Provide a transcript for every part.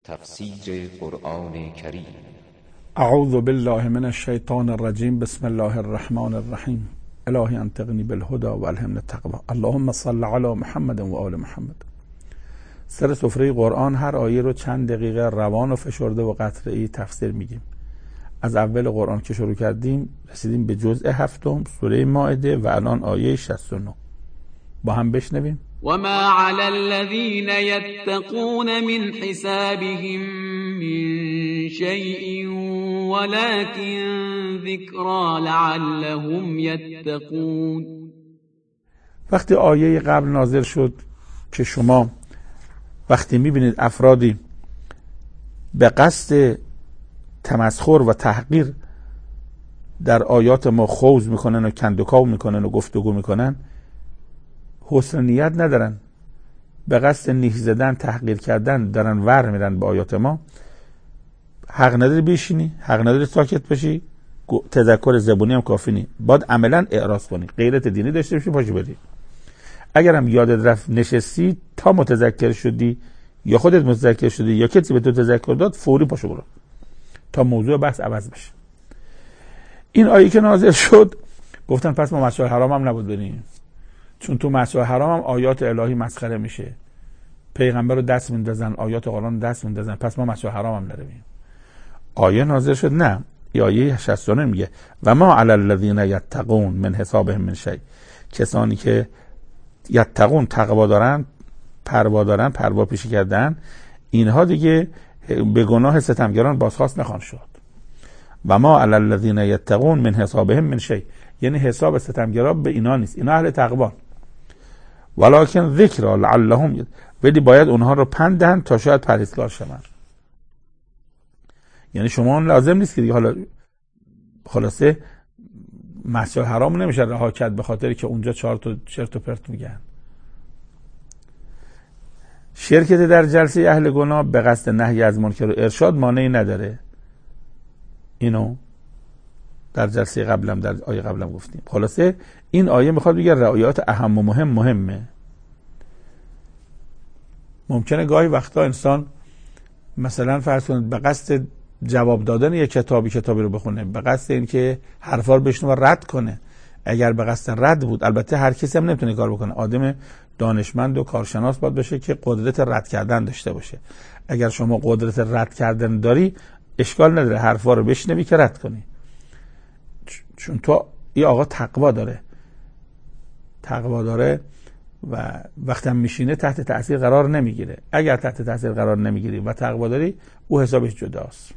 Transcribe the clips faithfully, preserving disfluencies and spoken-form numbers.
تفسیر قرآن کریم. اعوذ بالله من الشیطان الرجیم. بسم الله الرحمن الرحیم. الهی انطقنی بالهدى و الهمنا التقوى. اللهم صل علی محمد و آل محمد. سر سفره قرآن هر آیه رو چند دقیقه روان و فشرده و قطره‌ای تفسیر میگیم. از اول قرآن که شروع کردیم رسیدیم به جزء هفتم سوره مائده و الان آیه شصت و نه. با هم بشنویم. وما على الذين يتقون من حسابهم من شيء ولكن ذكرى لعلهم يتقون. وقتی آیه قبل نازل شد که شما وقتی میبینید افرادی به قصد تمسخر و تحقیر در آیات ما خوض میکنن و کندوکاو میکنن و گفتگو میکنن، حسن نیت ندارن، به قصد نیش زدن تحقیر کردن دارن ور میرن به آیات ما، حق نداری بشینی، حق نداری ساکت بشی، تذکر زبونی هم کافی نی، باید عملا اعراض کنی، غیرت دینی داشته باشی، پاشو بری. اگرم یادت رفت نشستی تا متذکر شدی یا خودت متذکر شدی یا کسی به تو تذکر داد، فوری پاشو برو تا موضوع بحث عوض بشه. این آیه که نازل شد گفتن پس ما مسجد حرام هم نبود بریم، چون تو مسجد حرام هم آیات الهی مسخره میشه، پیغمبر رو دست میندازن، آیات قرآن دست میندازن، پس ما مسجد حرام هم نرویم. آیه نازل شد نه، آیه شصت و نه میگه و ما علی الذین یتقون من حسابهم من شیء. کسانی که یتقون تقوا دارن، پروا دارن، پروا پیشه کردن، اینها دیگه به گناه ستمگران بازخواست نخواهند شد. و ما علی الذین یتقون من حسابهم من شیء، یعنی حساب ستمگران به اینا نیست، اینا اهل تقوا. ولکن ذکر لعلهم، ولی باید اونها رو پند دهند تا شاید پرهیزگار شوند. یعنی شما لازم نیست که دیگه حالا خلاصه مسجد حرام نمیشه رها کرد به خاطر که اونجا چهار تا چرت و پرت میگن. شرکت در جلسه اهل گناه به قصد نهی از منکر و ارشاد مانعی نداره. اینو در جلسه قبلم در آیه قبلم گفتیم. خلاصه این آیه میخواد بگه رعایات اهم و مهم مهمه. ممکنه گاهی وقتا انسان مثلا فرض کنید به قصد جواب دادن یک کتابی کتابی رو بخونه، به قصد این که حرفا رو بشنوه و رد کنه. اگر به قصد رد بود، البته هر کسی هم نمیتونه کار بکنه، آدم دانشمند و کارشناس باید باشه که قدرت رد کردن داشته باشه. اگر شما قدرت رد کردن داری اشکال نداره حرفا رو بشنوی که رد کنی، چون تو این آقا تقوا داره تقوا داره و وقتی هم میشینه تحت تأثیر قرار نمیگیره. اگر تحت تأثیر قرار نمیگیری و تقوا داری، او حسابش جداست.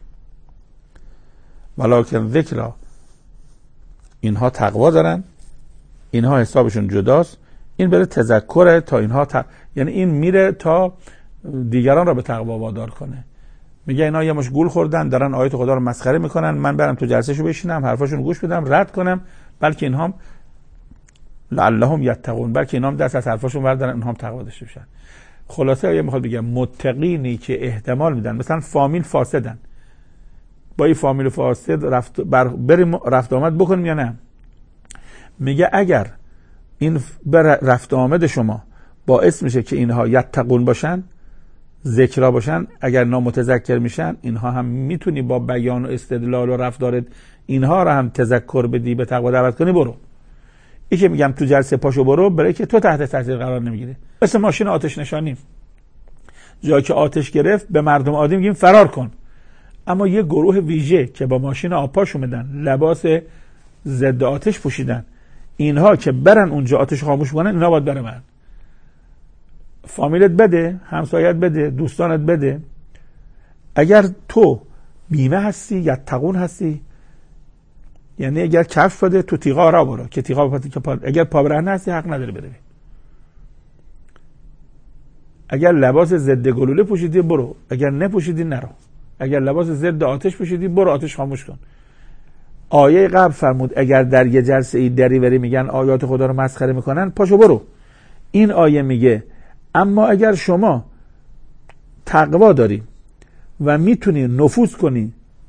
ولکن ذکر، اینها تقوا دارن، اینها حسابشون جداست. این بره تذکره تا اینها ت... یعنی این میره تا دیگران را به تقوا وادار کنه. میگه اینا یه مش گول خوردن، دارن آیات خدا رو مسخره میکنن، من برم تو جلسهشو بشینم، حرفاشون گوش بدم، رد کنم، بلکه اینها هم لعلهم یتقون، بلکه اینا هم دست از حرفاشون بردارن، اینها هم تقوا داشته باشن. خلاصه آیه میخواد بگه متقینی که احتمال میدن مثلا فامیل فاسدن، با این فامیل فاسد رفت بر بریم رفت آمد بکنیم یا نه؟ میگه اگر این رفت آمد شما باعث میشه که اینها یتقون باشن، ذکرا باشن، اگر نامتذکر میشن، اینها هم میتونی با بیان و استدلال و رفتار اینها را هم تذکر بدی، به تقوا دعوت کنی، برو. این که میگم تو جلسه پاشو برو، برای که تو تحت تاثیر قرار نمیگیره. مثل ماشین آتش نشانی، جایی که آتش گرفت به مردم عادی میگیم فرار کن، اما یه گروه ویژه که با ماشین آپاش اومدن، لباس ضد آتش پوشیدن، اینها که برن اونجا آتش خاموش کنن، اینا باید بره. من فامیلت بده، همسایت بده، دوستانت بده، اگر تو بیمه هستی یا تقون هستی، یعنی اگر کف بده تو تیغا را برو که تیغا بپاتی که پا... اگر پابرهنه هستی حق نداره بره. اگر لباس ضد گلوله پوشیدی برو، اگر نپوشیدی نرو. اگر لباس ضد آتش پوشیدی برو آتش خاموش کن. آیه قبل فرمود اگر در یه جلسه ای دریوری میگن آیات خدا رو مسخره میکنن، پاشو برو. این آیه میگه اما اگر شما تقوا داری و میتونی نفوذ کنی،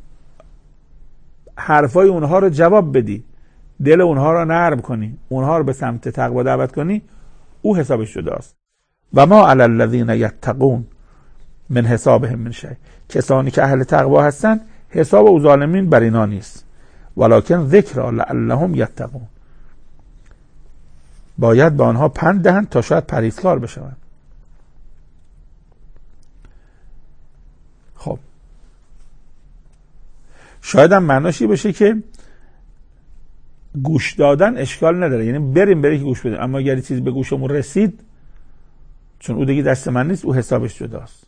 حرفای اونها رو جواب بدی، دل اونها رو نرم کنی، اونها رو به سمت تقوا دعوت کنی، او حسابش جداست. و ما علی الذین یتقون، من حسابهم من شیء. کسانی که اهل تقوا هستند حساب او ظالمین بر اینا نیست. ولکن ذکر لعلهم یتقون، باید به آنها پند دهند تا شاید پرهیزکار بشوند. خب شاید هم معناشی باشه که گوش دادن اشکال نداره، یعنی بریم بریم که گوش بدیم، اما اگر چیزی به گوشمون رسید، چون او دیگه دست من نیست، او حسابش جداست.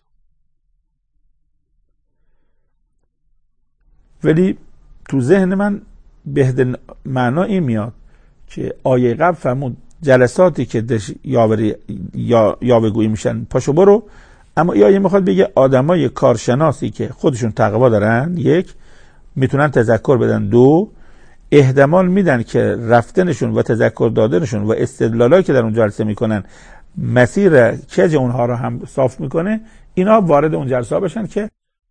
ولی تو ذهن من بهترین معنا این میاد که آیه قبل فرمود جلساتی که دش یاوری یا یاوه‌گویی میشن پاشو برو، اما این آیه میخواد بگه آدمای کارشناسی که خودشون تقوا دارن، یک، میتونن تذکر بدن، دو، احتمال میدن که رفتنشون و تذکر دادنشون و استدلالایی که در اون جلسه میکنن مسیر کج اونها رو هم صاف میکنه، اینا وارد اون جلسه بشن که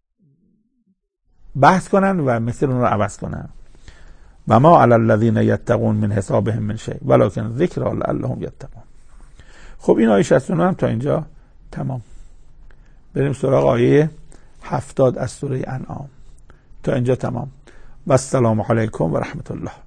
بحث کنن و مسیر اون رو عوض کنن. و ما علی الذین یتقون من حسابهم من شیء ولکن ذکر لعلهم یتقون. خب این آیه شصت و نه هم تا اینجا تمام. بریم سراغ آیه هفتاد از سوره انعام. تا اینجا تمام. و السلام علیکم و رحمت الله.